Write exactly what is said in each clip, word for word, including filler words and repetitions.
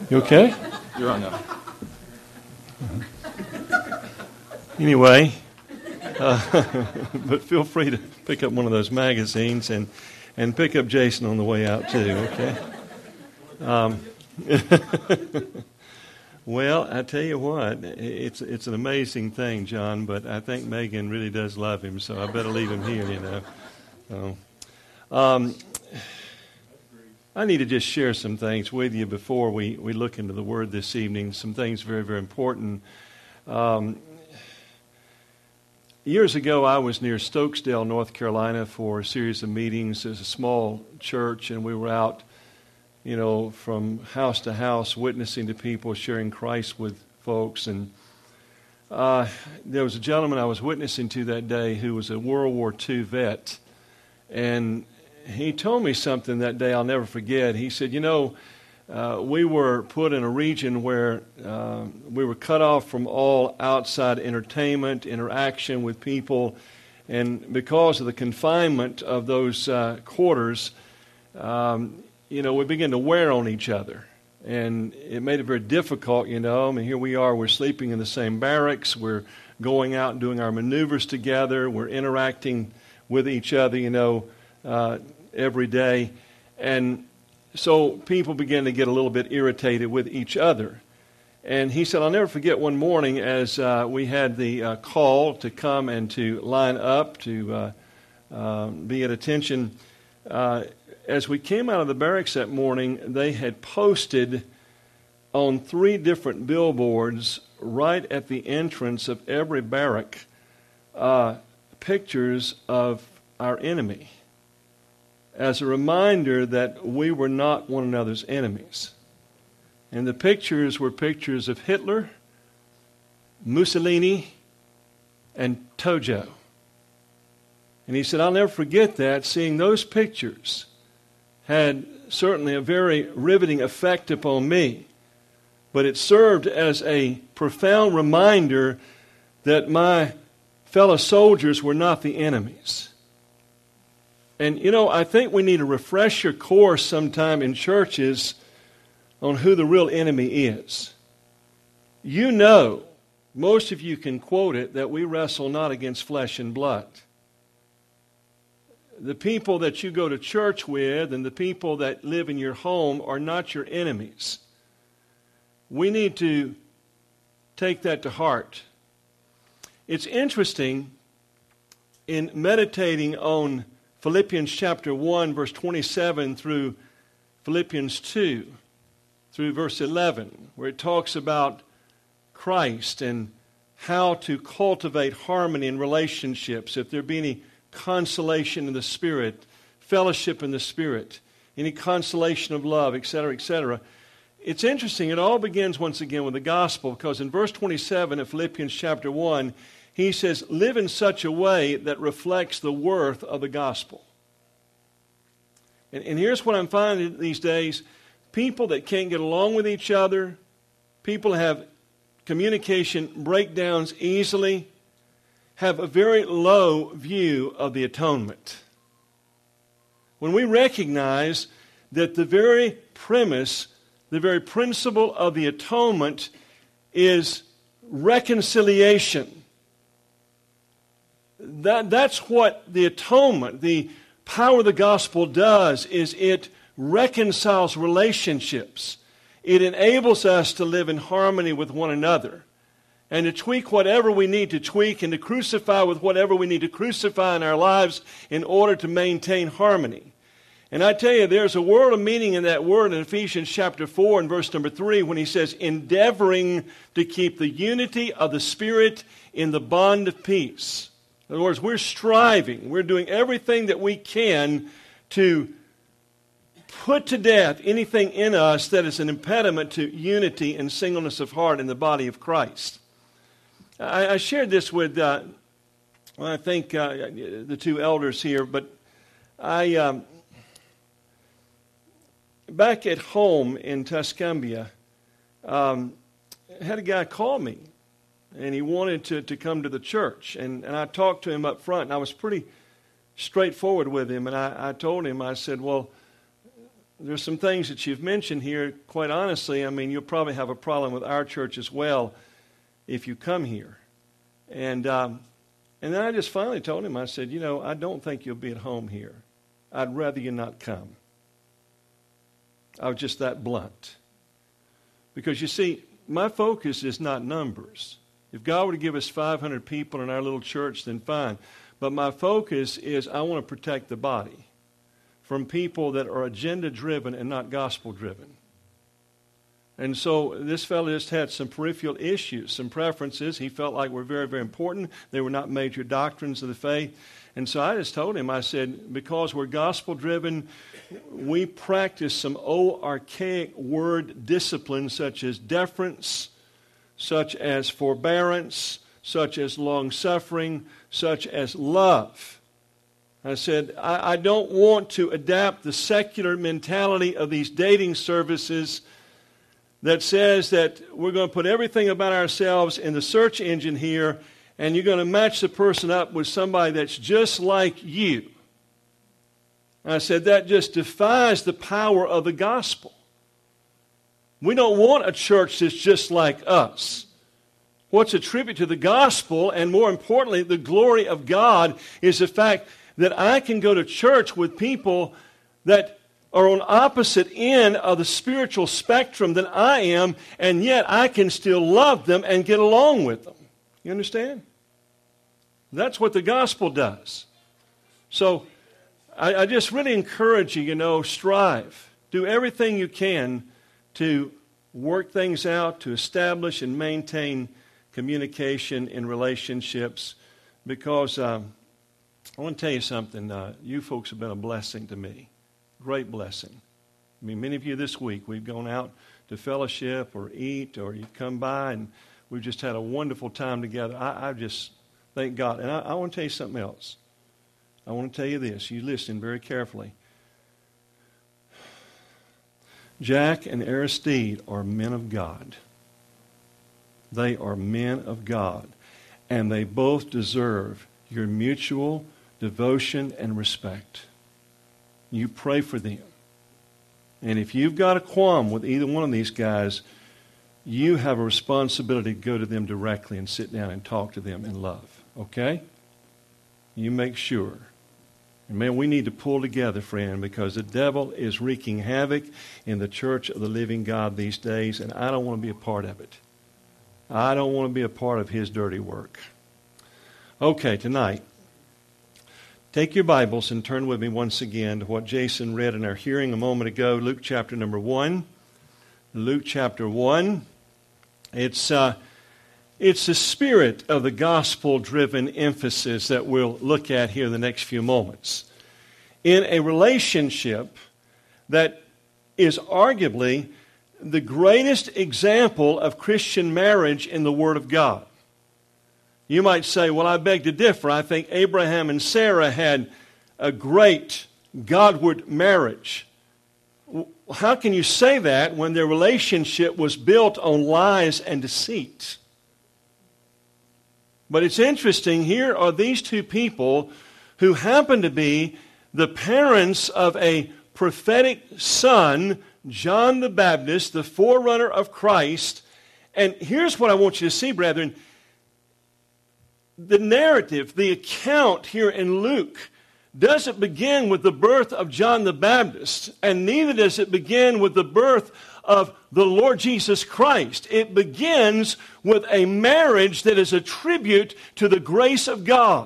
You okay? You're on now. Anyway, uh, but feel free to pick up one of those magazines and, and pick up Jason on the way out too, okay? Um, well, I tell you what, it's it's an amazing thing, John, but I think Megan really does love him, so I better leave him here, you know. So, um, I need to just share some things with you before we, we look into the Word this evening, some things very, very important. Um, years ago, I was near Stokesdale, North Carolina for a series of meetings. There's a small church, and we were out, you know, from house to house, witnessing to people, sharing Christ with folks. And uh, there was a gentleman I was witnessing to that day who was a World War Two vet, and he told me something that day I'll never forget. He said, you know, uh, we were put in a region where uh, we were cut off from all outside entertainment, interaction with people, and because of the confinement of those uh, quarters, um, you know, we began to wear on each other. And it made it very difficult, you know. I mean, here we are, we're sleeping in the same barracks, we're going out and doing our maneuvers together, we're interacting with each other, you know, uh, every day. And so people began to get a little bit irritated with each other. And he said, I'll never forget one morning as uh, we had the uh, call to come and to line up, to uh, uh, be at attention. Uh, as we came out of the barracks that morning, they had posted on three different billboards right at the entrance of every barrack uh, pictures of our enemy, as a reminder that we were not one another's enemies. And the pictures were pictures of Hitler, Mussolini, and Tojo. And he said, I'll never forget that. Seeing those pictures had certainly a very riveting effect upon me. But it served as a profound reminder that my fellow soldiers were not the enemies. And, you know, I think we need a refresher course sometime in churches on who the real enemy is. You know, most of you can quote it, that we wrestle not against flesh and blood. The people that you go to church with and the people that live in your home are not your enemies. We need to take that to heart. It's interesting in meditating on Philippians chapter one, verse twenty-seven through Philippians two, through verse eleven, where it talks about Christ and how to cultivate harmony in relationships, if there be any consolation in the Spirit, fellowship in the Spirit, any consolation of love, et cetera, et cetera. It's interesting, it all begins once again with the gospel, because in verse twenty-seven of Philippians chapter one, he says, live in such a way that reflects the worth of the gospel. And, and here's what I'm finding these days. People that can't get along with each other, people have communication breakdowns easily, have a very low view of the atonement. When we recognize that the very premise, the very principle of the atonement is reconciliation. That, that's what the atonement, the power of the gospel does, is it reconciles relationships. It enables us to live in harmony with one another and to tweak whatever we need to tweak and to crucify with whatever we need to crucify in our lives in order to maintain harmony. And I tell you, there's a world of meaning in that word in Ephesians chapter four and verse number three when he says, endeavoring to keep the unity of the Spirit in the bond of peace. In other words, we're striving, we're doing everything that we can to put to death anything in us that is an impediment to unity and singleness of heart in the body of Christ. I, I shared this with, uh, well, I think, uh, the two elders here, but I, um, back at home in Tuscumbia, um, had a guy call me. And he wanted to, to come to the church. And, and I talked to him up front, and I was pretty straightforward with him. And I, I told him, I said, well, there's some things that you've mentioned here, quite honestly, I mean, you'll probably have a problem with our church as well if you come here. And um, and then I just finally told him, I said, you know, I don't think you'll be at home here. I'd rather you not come. I was just that blunt. Because you see, my focus is not numbers. If God were to give us five hundred people in our little church, then fine. But my focus is I want to protect the body from people that are agenda-driven and not gospel-driven. And so this fellow just had some peripheral issues, some preferences he felt like were very, very important. They were not major doctrines of the faith. And so I just told him, I said, because we're gospel-driven, we practice some old archaic word disciplines such as deference, such as forbearance, such as long-suffering, such as love. I said, I, I don't want to adapt the secular mentality of these dating services that says that we're going to put everything about ourselves in the search engine here, and you're going to match the person up with somebody that's just like you. I said, that just defies the power of the gospel. We don't want a church that's just like us. What's a tribute to the gospel, and more importantly, the glory of God, is the fact that I can go to church with people that are on opposite end of the spiritual spectrum than I am, and yet I can still love them and get along with them. You understand? That's what the gospel does. So I, I just really encourage you, you know, strive. Do everything you can to work things out, to establish and maintain communication in relationships, because um, I want to tell you something. Uh, you folks have been a blessing to me. Great blessing. I mean, many of you this week, we've gone out to fellowship or eat, or you come by, and we've just had a wonderful time together. I, I just thank God. And I, I want to tell you something else. I want to tell you this. You listen very carefully. Jack and Aristide are men of God. They are men of God. And they both deserve your mutual devotion and respect. You pray for them. And if you've got a qualm with either one of these guys, you have a responsibility to go to them directly and sit down and talk to them in love. Okay? You make sure. And man, we need to pull together, friend, because the devil is wreaking havoc in the church of the living God these days, and I don't want to be a part of it. I don't want to be a part of his dirty work. Okay, tonight, take your Bibles and turn with me once again to what Jason read in our hearing a moment ago, Luke chapter number one. Luke chapter one. It's, uh, it's the spirit of the gospel-driven emphasis that we'll look at here in the next few moments. In a relationship that is arguably the greatest example of Christian marriage in the Word of God. You might say, well, I beg to differ. I think Abraham and Sarah had a great Godward marriage. How can you say that when their relationship was built on lies and deceit? But it's interesting, here are these two people who happen to be the parents of a prophetic son, John the Baptist, the forerunner of Christ. And here's what I want you to see, brethren. The narrative, the account here in Luke, doesn't begin with the birth of John the Baptist, and neither does it begin with the birth of the Lord Jesus Christ. It begins with a marriage that is a tribute to the grace of God.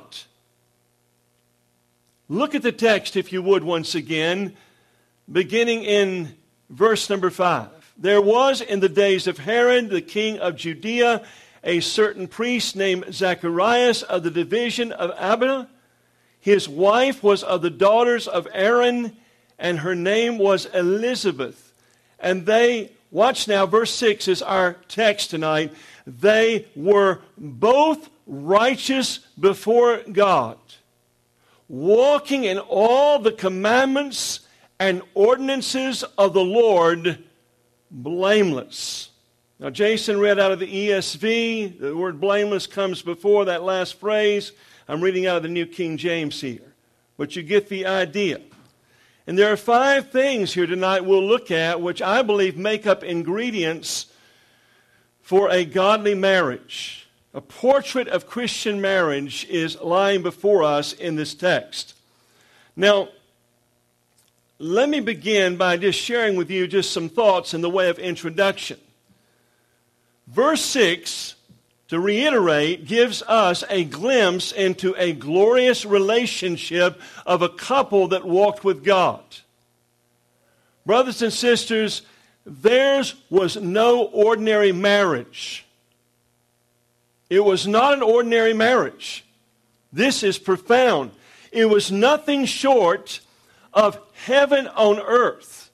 Look at the text, if you would, once again, beginning in verse number five. There was in the days of Herod, the king of Judea, a certain priest named Zacharias of the division of Abba. His wife was of the daughters of Aaron, and her name was Elizabeth. And they, watch now, verse six is our text tonight. They were both righteous before God, walking in all the commandments and ordinances of the Lord, blameless. Now, Jason read out of the E S V. The word blameless comes before that last phrase. I'm reading out of the New King James here. But you get the idea. And there are five things here tonight we'll look at which I believe make up ingredients for a godly marriage. A portrait of Christian marriage is lying before us in this text. Now, let me begin by just sharing with you just some thoughts in the way of introduction. Verse six, to reiterate, gives us a glimpse into a glorious relationship of a couple that walked with God. Brothers and sisters, theirs was no ordinary marriage. It was not an ordinary marriage. This is profound. It was nothing short of heaven on earth.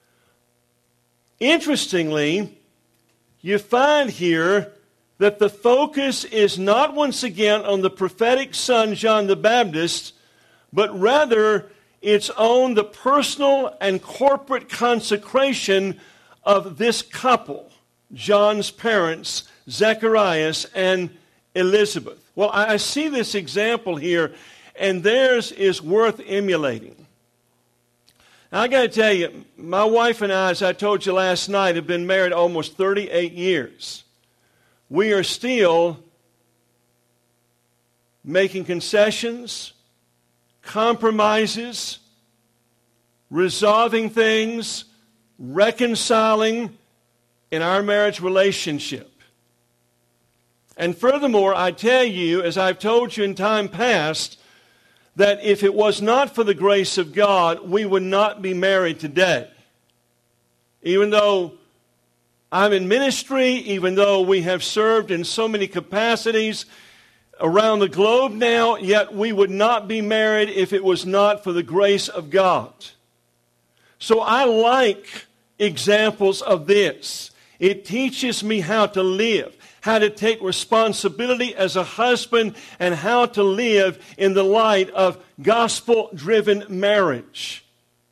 Interestingly, you find here that the focus is not once again on the prophetic son John the Baptist, but rather it's on the personal and corporate consecration of this couple, John's parents, Zacharias and Elizabeth. Well, I see this example here, and theirs is worth emulating. Now, I got to tell you, my wife and I, as I told you last night, have been married almost thirty-eight years. We are still making concessions, compromises, resolving things, reconciling in our marriage relationship. And furthermore, I tell you, as I've told you in time past, that if it was not for the grace of God, we would not be married today. Even though I'm in ministry, even though we have served in so many capacities around the globe now, yet we would not be married if it was not for the grace of God. So I like examples of this. It teaches me how to live, how to take responsibility as a husband, and how to live in the light of gospel-driven marriage.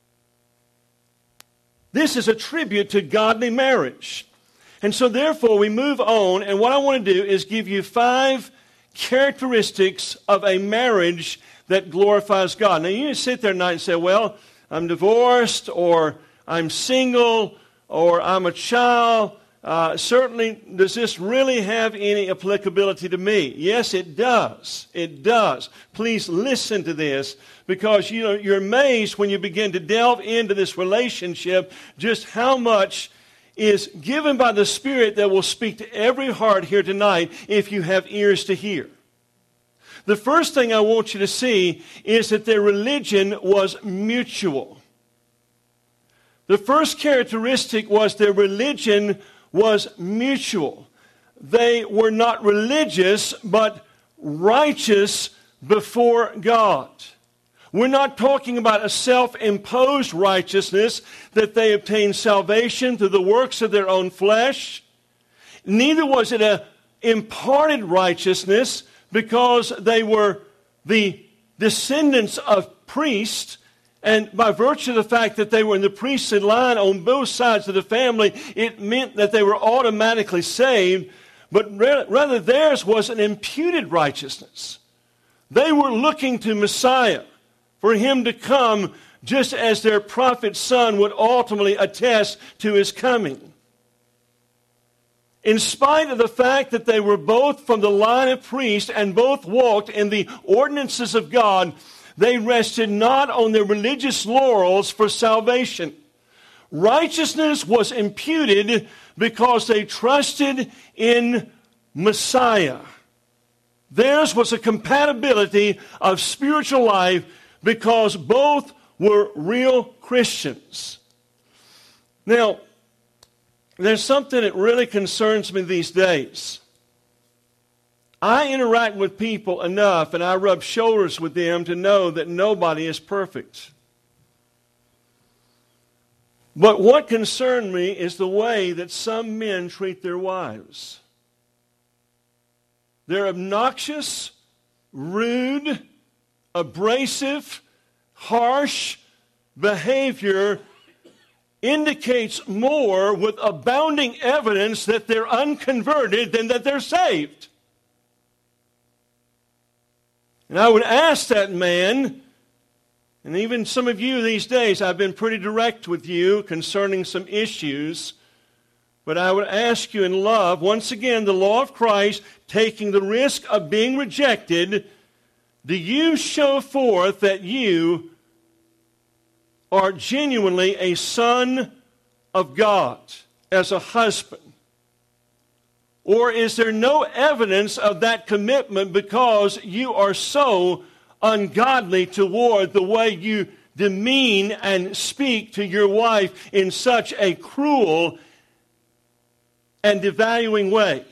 This is a tribute to godly marriage. And so therefore we move on, and what I want to do is give you five characteristics of a marriage that glorifies God. Now you sit there tonight and say, well, I'm divorced, or I'm single, or I'm a child. Uh, certainly, does this really have any applicability to me? Yes, it does. It does. Please listen to this, because you know, you're amazed when you begin to delve into this relationship just how much is given by the Spirit that will speak to every heart here tonight if you have ears to hear. The first thing I want you to see is that their religion was mutual. The first characteristic was their religion was mutual. They were not religious, but righteous before God. We're not talking about a self-imposed righteousness that they obtained salvation through the works of their own flesh. Neither was it an imparted righteousness because they were the descendants of priests, and by virtue of the fact that they were in the priestly line on both sides of the family, it meant that they were automatically saved, but rather theirs was an imputed righteousness. They were looking to Messiah, for him to come just as their prophet son would ultimately attest to his coming. In spite of the fact that they were both from the line of priests and both walked in the ordinances of God, they rested not on their religious laurels for salvation. Righteousness was imputed because they trusted in Messiah. Theirs was a compatibility of spiritual life because both were real Christians. Now, there's something that really concerns me these days. I interact with people enough and I rub shoulders with them to know that nobody is perfect. But what concerned me is the way that some men treat their wives. They're obnoxious, rude, abrasive, harsh behavior indicates more with abounding evidence that they're unconverted than that they're saved. And I would ask that man, And even some of you these days, I've been pretty direct with you concerning some issues. But I would ask you in love, once again, the law of Christ, taking the risk of being rejected, do you show forth that you are genuinely a son of God as a husband? Or is there no evidence of that commitment because you are so ungodly toward the way you demean and speak to your wife in such a cruel and devaluing way?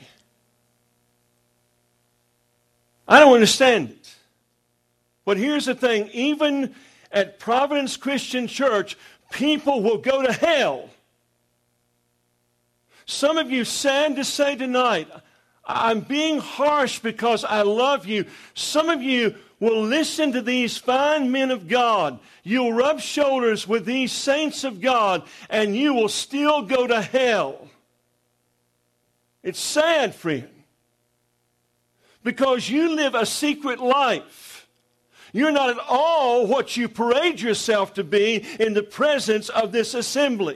I don't understand it. But here's the thing, even at Providence Christian Church, people will go to hell. Some of you, sad to say tonight, I'm being harsh because I love you. Some of you will listen to these fine men of God. You'll rub shoulders with these saints of God, and you will still go to hell. It's sad, friend, because you live a secret life. You're not at all what you parade yourself to be in the presence of this assembly.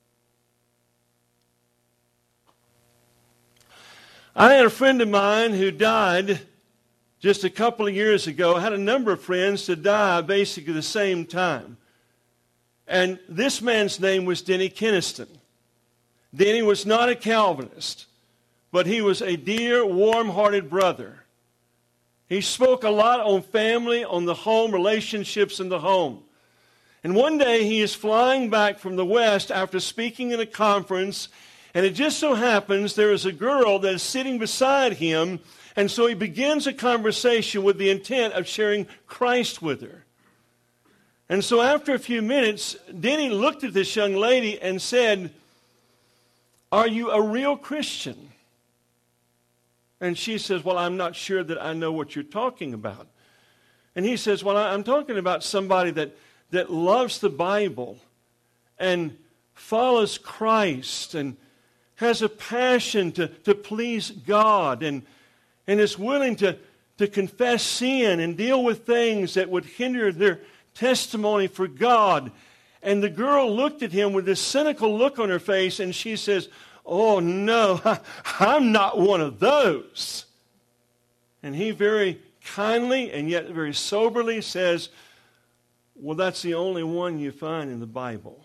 I had a friend of mine who died just a couple of years ago. I had a number of friends to die basically the same time. And this man's name was Denny Keniston. Denny was not a Calvinist, but he was a dear, warm-hearted brother. He spoke a lot on family, on the home, relationships in the home. And one day he is flying back from the West after speaking in a conference, and it just so happens there is a girl that is sitting beside him, and so he begins a conversation with the intent of sharing Christ with her. And so after a few minutes, Denny looked at this young lady and said, "Are you a real Christian?" And she says, "Well, I'm not sure that I know what you're talking about." And he says, "Well, I'm talking about somebody that, that loves the Bible and follows Christ and has a passion to, to please God and, and is willing to, to confess sin and deal with things that would hinder their testimony for God." And the girl looked at him with this cynical look on her face, and she says, "Oh, no, I'm not one of those." And he very kindly and yet very soberly says, "Well, that's the only one you find in the Bible.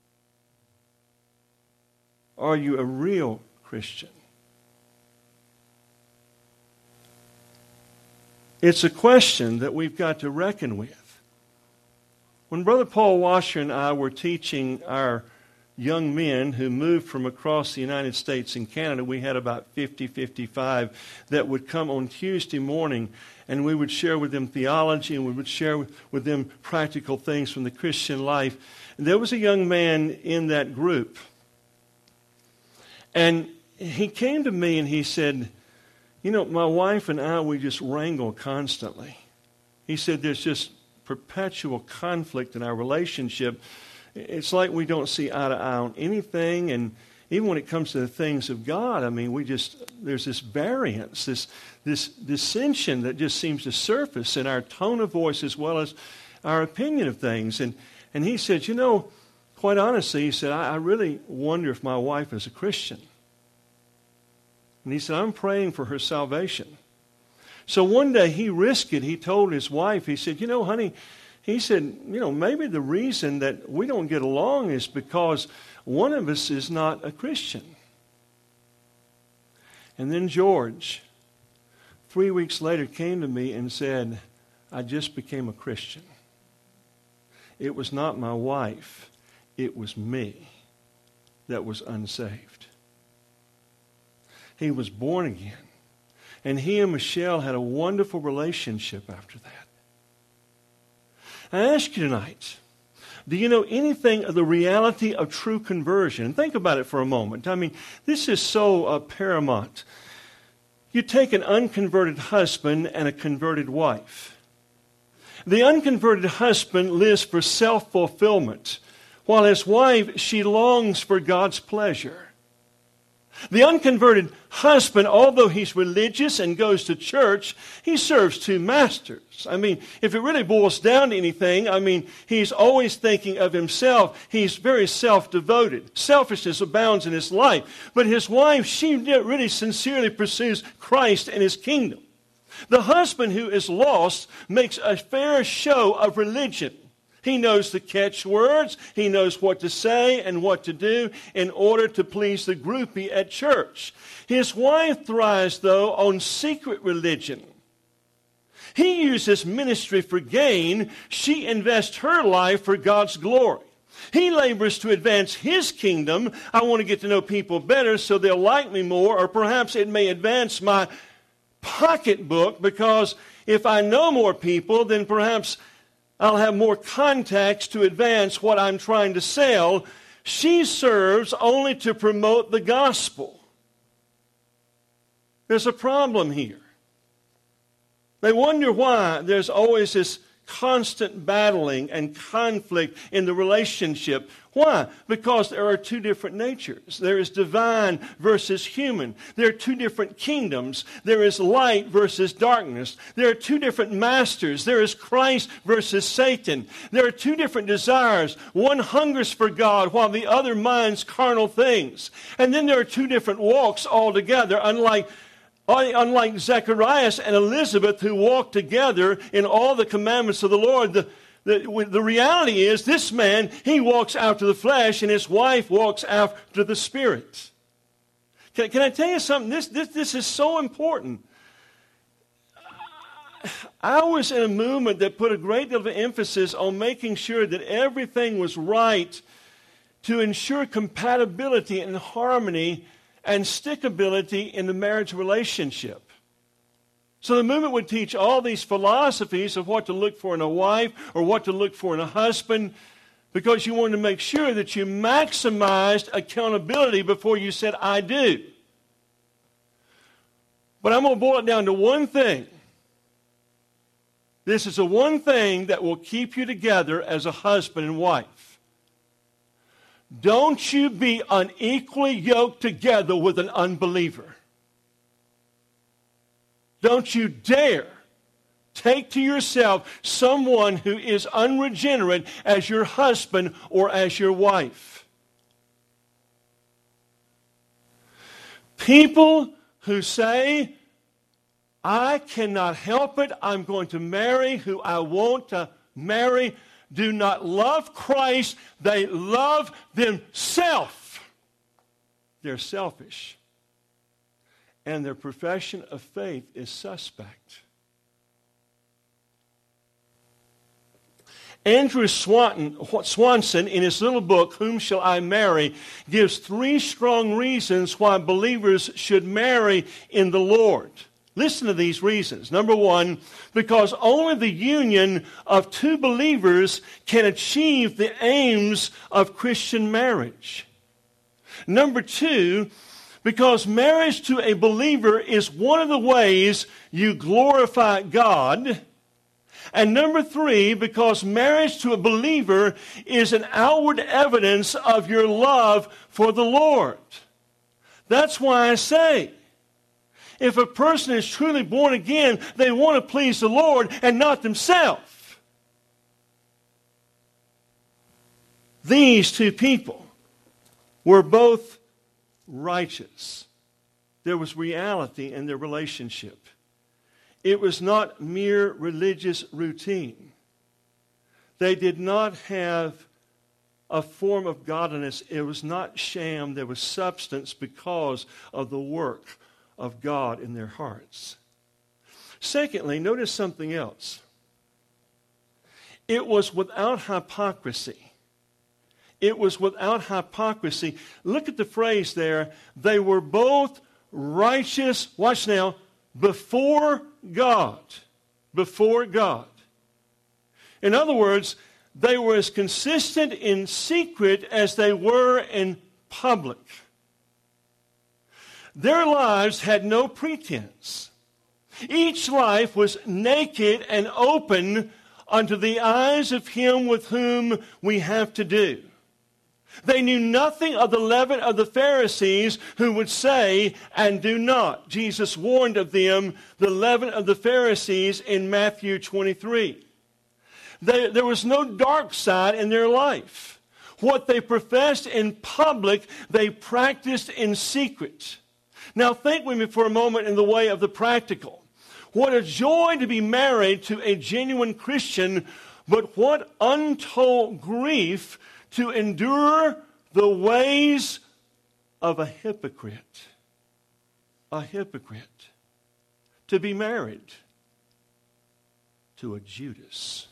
Are you a real Christian?" It's a question that we've got to reckon with. When Brother Paul Washer and I were teaching our young men who moved from across the United States and Canada, we had about fifty, fifty-five that would come on Tuesday morning, and we would share with them theology, and we would share with them practical things from the Christian life. And there was a young man in that group, and he came to me and he said, "You know, my wife and I, we just wrangle constantly." He said, "There's just perpetual conflict in our relationship. It's like we don't see eye to eye on anything, and even when it comes to the things of God, I mean, we just, there's this variance, this this dissension that just seems to surface in our tone of voice as well as our opinion of things." And and he said, "You know, quite honestly," he said, I, I really wonder if my wife is a Christian." And he said, "I'm praying for her salvation." So one day he risked it. He told his wife, he said, "You know, honey," he said, "you know, maybe the reason that we don't get along is because one of us is not a Christian." And then George, three weeks later, came to me and said, "I just became a Christian. It was not my wife. It was me that was unsaved." He was born again. And he and Michelle had a wonderful relationship after that. I ask you tonight, do you know anything of the reality of true conversion? And think about it for a moment. I mean, this is so uh, paramount. You take an unconverted husband and a converted wife. The unconverted husband lives for self-fulfillment, while his wife, she longs for God's pleasure. The unconverted husband, although he's religious and goes to church, he serves two masters. I mean, if it really boils down to anything, I mean, he's always thinking of himself. He's very self-devoted. Selfishness abounds in his life. But his wife, she really sincerely pursues Christ and his kingdom. The husband who is lost makes a fair show of religion. He knows the catchwords. He knows what to say and what to do in order to please the groupie at church. His wife thrives, though, on secret religion. He uses ministry for gain. She invests her life for God's glory. He labors to advance his kingdom. I want to get to know people better so they'll like me more, or perhaps it may advance my pocketbook, because if I know more people, then perhaps I'll have more contacts to advance what I'm trying to sell. She serves only to promote the gospel. There's a problem here. They wonder why there's always this constant battling and conflict in the relationship. Why? Because there are two different natures. There is divine versus human. There are two different kingdoms. There is light versus darkness. There are two different masters. There is Christ versus Satan. There are two different desires. One hungers for God while the other minds carnal things. And then there are two different walks altogether, unlike Unlike Zacharias and Elizabeth, who walked together in all the commandments of the Lord. The, the, the reality is this man, he walks after the flesh, and his wife walks after the Spirit. Can, can I tell you something? This, this, this is so important. I was in a movement that put a great deal of emphasis on making sure that everything was right to ensure compatibility and harmony and stickability in the marriage relationship. So the movement would teach all these philosophies of what to look for in a wife or what to look for in a husband, because you wanted to make sure that you maximized accountability before you said, I do. But I'm going to boil it down to one thing. This is the one thing that will keep you together as a husband and wife. Don't you be unequally yoked together with an unbeliever. Don't you dare take to yourself someone who is unregenerate as your husband or as your wife. People who say, I cannot help it, I'm going to marry who I want to marry, do not love Christ, they love themselves. They're selfish. And their profession of faith is suspect. Andrew Swanton, Swanson, in his little book, Whom Shall I Marry?, gives three strong reasons why believers should marry in the Lord. Listen to these reasons. Number one, because only the union of two believers can achieve the aims of Christian marriage. Number two, because marriage to a believer is one of the ways you glorify God. And number three, because marriage to a believer is an outward evidence of your love for the Lord. That's why I say, if a person is truly born again, they want to please the Lord and not themselves. These two people were both righteous. There was reality in their relationship. It was not mere religious routine. They did not have a form of godliness. It was not sham. There was substance because of the work of God in their hearts. Secondly, notice something else. It was without hypocrisy. It was without hypocrisy. Look at the phrase there. They were both righteous, watch now, before God. Before God. In other words, they were as consistent in secret as they were in public. Their lives had no pretense. Each life was naked and open unto the eyes of him with whom we have to do. They knew nothing of the leaven of the Pharisees who would say and do not. Jesus warned of them, the leaven of the Pharisees, in Matthew twenty-three. They, there was no dark side in their life. What they professed in public, they practiced in secret. Now think with me for a moment in the way of the practical. What a joy to be married to a genuine Christian, but what untold grief to endure the ways of a hypocrite. A hypocrite. To be married to a Judas.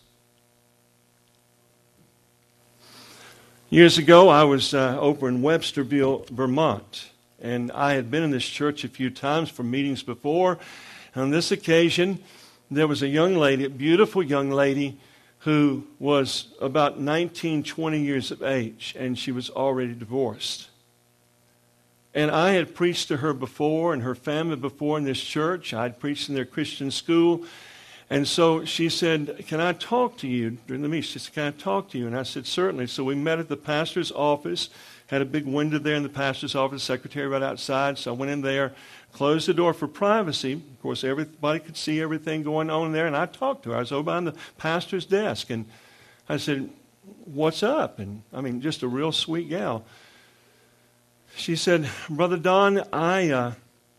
Years ago, I was uh, over in Websterville, Vermont, and I had been in this church a few times for meetings before. On this occasion, there was a young lady, a beautiful young lady, who was about nineteen, twenty years of age, and she was already divorced. And I had preached to her before and her family before in this church. I had preached in their Christian school. And so she said, can I talk to you during the meeting? She said, can I talk to you? And I said, certainly. So we met at the pastor's office, had a big window there in the pastor's office, secretary right outside. So I went in there, closed the door for privacy. Of course, everybody could see everything going on there. And I talked to her. I was over behind the pastor's desk. And I said, what's up? And I mean, just a real sweet gal. She said, Brother Don, I... Uh,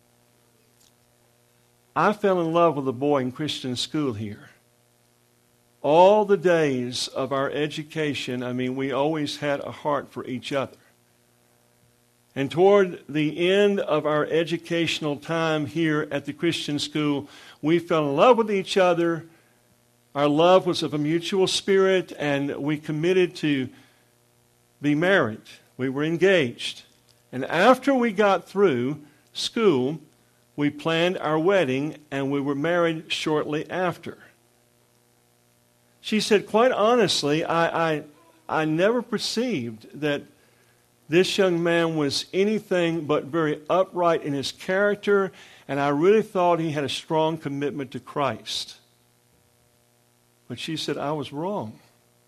I fell in love with a boy in Christian school here. All the days of our education, I mean, we always had a heart for each other. And toward the end of our educational time here at the Christian school, we fell in love with each other. Our love was of a mutual spirit, and we committed to be married. We were engaged. And after we got through school, we planned our wedding, and we were married shortly after. She said, quite honestly, I, I, I never perceived that this young man was anything but very upright in his character, and I really thought he had a strong commitment to Christ. But she said, I was wrong.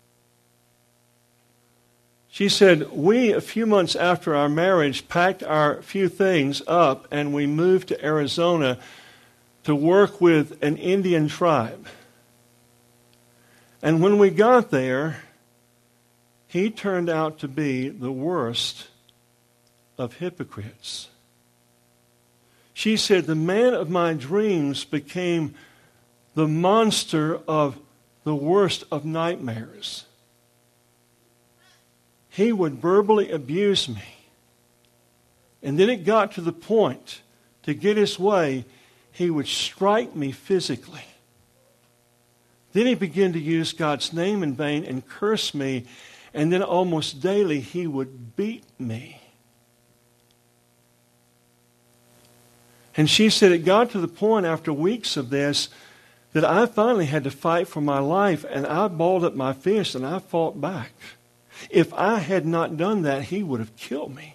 She said, we, a few months after our marriage, packed our few things up and we moved to Arizona to work with an Indian tribe. And when we got there, he turned out to be the worst of hypocrites. She said, the man of my dreams became the monster of the worst of nightmares. He would verbally abuse me. And then it got to the point, to get his way, he would strike me physically. Then he began to use God's name in vain and curse me. And then almost daily he would beat me. And she said it got to the point after weeks of this that I finally had to fight for my life, and I balled up my fist and I fought back. If I had not done that, he would have killed me.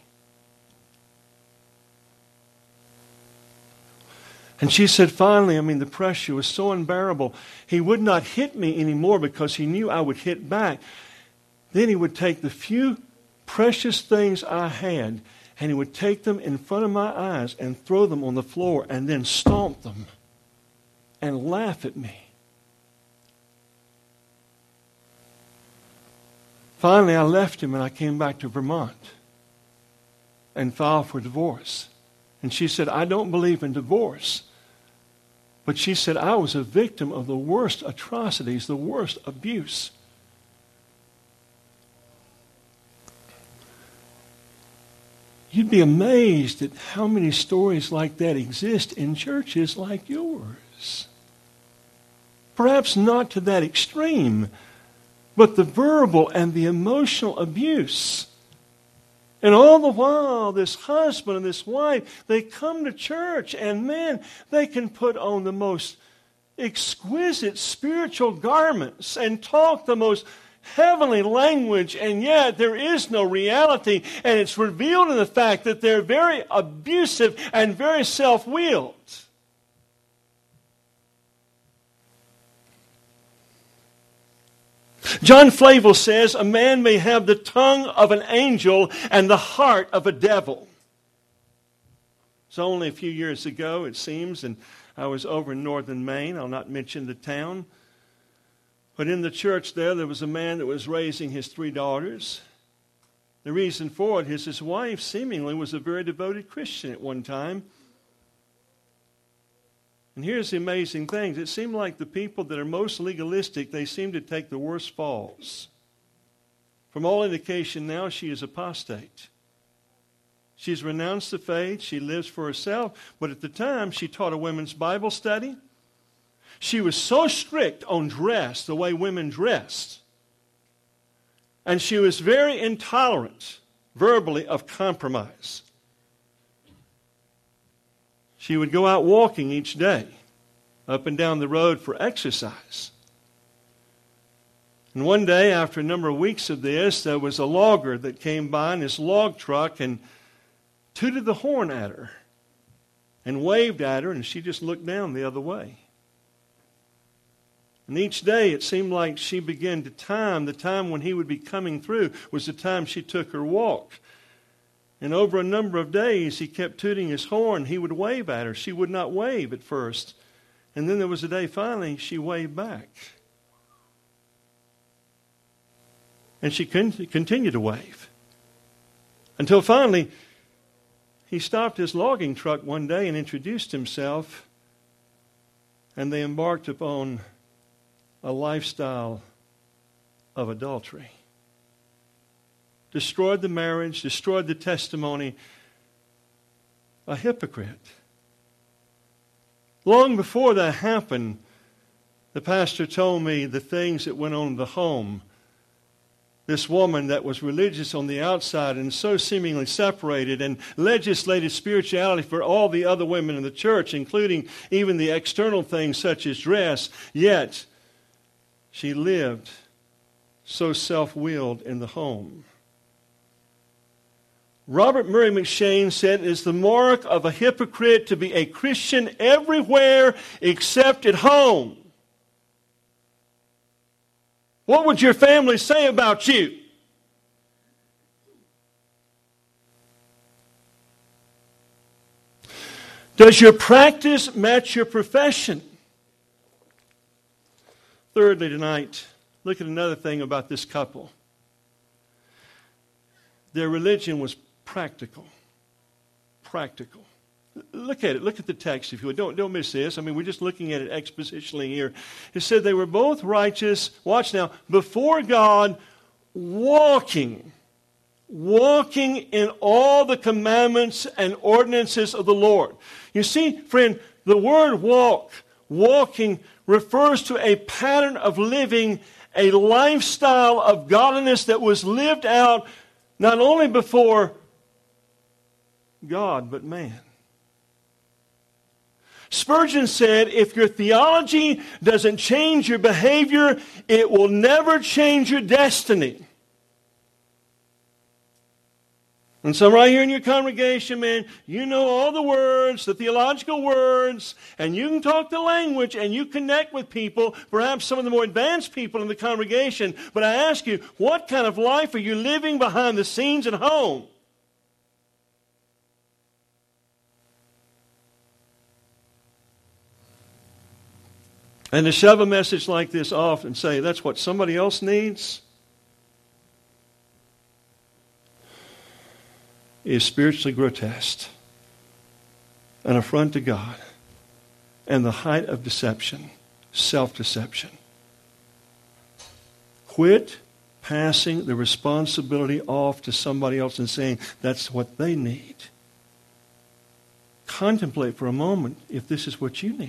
And she said, finally, I mean, the pressure was so unbearable. He would not hit me anymore because he knew I would hit back. Then he would take the few precious things I had, and he would take them in front of my eyes and throw them on the floor and then stomp them and laugh at me. Finally, I left him and I came back to Vermont and filed for divorce. And she said, I don't believe in divorce. But she said, I was a victim of the worst atrocities, the worst abuse. You'd be amazed at how many stories like that exist in churches like yours. Perhaps not to that extreme, but the verbal and the emotional abuse. And all the while, this husband and this wife, they come to church, and man, they can put on the most exquisite spiritual garments and talk the most heavenly language, and yet there is no reality, and it's revealed in the fact that they're very abusive and very self-willed. John Flavel says, a man may have the tongue of an angel and the heart of a devil. It's only a few years ago, it seems, and I was over in northern Maine. I'll not mention the town. But in the church there, there was a man that was raising his three daughters. The reason for it is his wife seemingly was a very devoted Christian at one time. And here's the amazing thing. It seemed like the people that are most legalistic, they seem to take the worst falls. From all indication now, she is apostate. She's renounced the faith. She lives for herself. But at the time, she taught a women's Bible study. She was so strict on dress, the way women dressed. And she was very intolerant, verbally, of compromise. She would go out walking each day, up and down the road for exercise. And one day, after a number of weeks of this, there was a logger that came by in his log truck and tooted the horn at her and waved at her, and she just looked down the other way. And each day it seemed like she began to time, the time when he would be coming through was the time she took her walk. And over a number of days he kept tooting his horn. He would wave at her. She would not wave at first. And then there was a day finally she waved back. And she continued to wave. Until finally he stopped his logging truck one day and introduced himself. And they embarked upon a lifestyle of adultery. Destroyed the marriage, destroyed the testimony. A hypocrite. Long before that happened, the pastor told me the things that went on in the home. This woman that was religious on the outside and so seemingly separated and legislated spirituality for all the other women in the church, including even the external things such as dress, yet she lived so self-willed in the home. Robert Murray McShane said it is the mark of a hypocrite to be a Christian everywhere except at home. What would your family say about you? Does your practice match your profession? Thirdly, tonight, look at another thing about this couple. Their religion was practical. Practical. Look at it. Look at the text, if you would. Don't, don't miss this. I mean, we're just looking at it expositionally here. It said they were both righteous, watch now, before God, walking. Walking in all the commandments and ordinances of the Lord. You see, friend, the word walk, walking, refers to a pattern of living, a lifestyle of godliness that was lived out not only before God, but man. Spurgeon said, if your theology doesn't change your behavior, it will never change your destiny. And so right here in your congregation, man, you know all the words, the theological words, and you can talk the language, and you connect with people, perhaps some of the more advanced people in the congregation. But I ask you, what kind of life are you living behind the scenes at home? And to shove a message like this off and say, that's what somebody else needs, is spiritually grotesque, an affront to God, and the height of deception, self-deception. Quit passing the responsibility off to somebody else and saying that's what they need. Contemplate for a moment if this is what you need.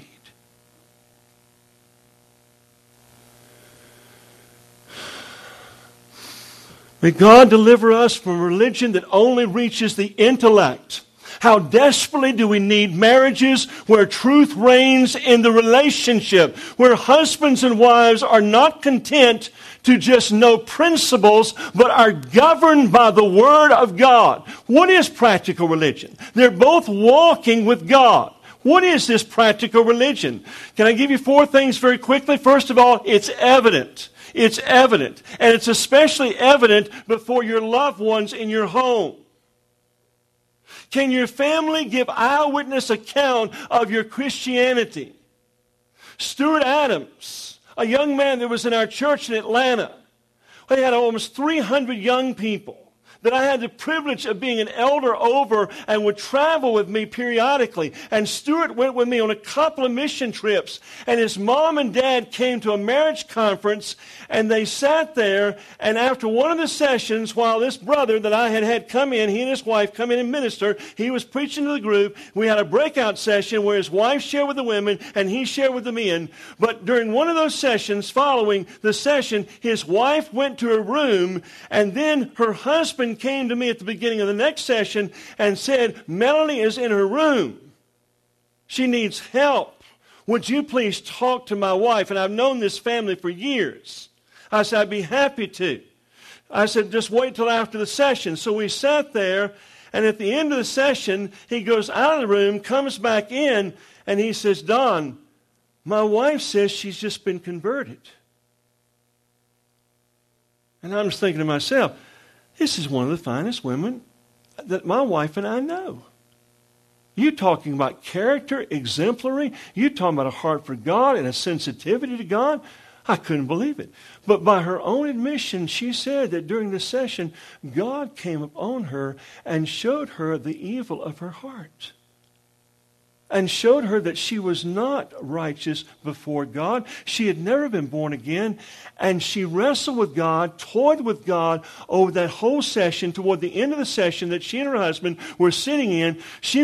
May God deliver us from a religion that only reaches the intellect. How desperately do we need marriages where truth reigns in the relationship, where husbands and wives are not content to just know principles, but are governed by the Word of God. What is practical religion? They're both walking with God. What is this practical religion? Can I give you four things very quickly? First of all, it's evident. It's evident. And it's especially evident before your loved ones in your home. Can your family give eyewitness account of your Christianity? Stuart Adams, a young man that was in our church in Atlanta, he had almost three hundred young people that I had the privilege of being an elder over and would travel with me periodically. And Stuart went with me on a couple of mission trips. And his mom and dad came to a marriage conference, and they sat there. And after one of the sessions, while this brother that I had had come in, he and his wife come in and minister, he was preaching to the group. We had a breakout session where his wife shared with the women and he shared with the men. But during one of those sessions, following the session, his wife went to her room, and then her husband came to me at the beginning of the next session and said, Melanie is in her room. She needs help. Would you please talk to my wife? And I've known this family for years. I said, I'd be happy to. I said, just wait till after the session. So we sat there, and at the end of the session, he goes out of the room, comes back in, and he says, Don, my wife says she's just been converted. And I'm just thinking to myself, this is one of the finest women that my wife and I know. You talking about character, exemplary. You talking about a heart for God and a sensitivity to God. I couldn't believe it. But by her own admission, she said that during the session, God came upon her and showed her the evil of her heart. And showed her that she was not righteous before God. She had never been born again. And she wrestled with God, toyed with God over that whole session. Toward the end of the session that she and her husband were sitting in, she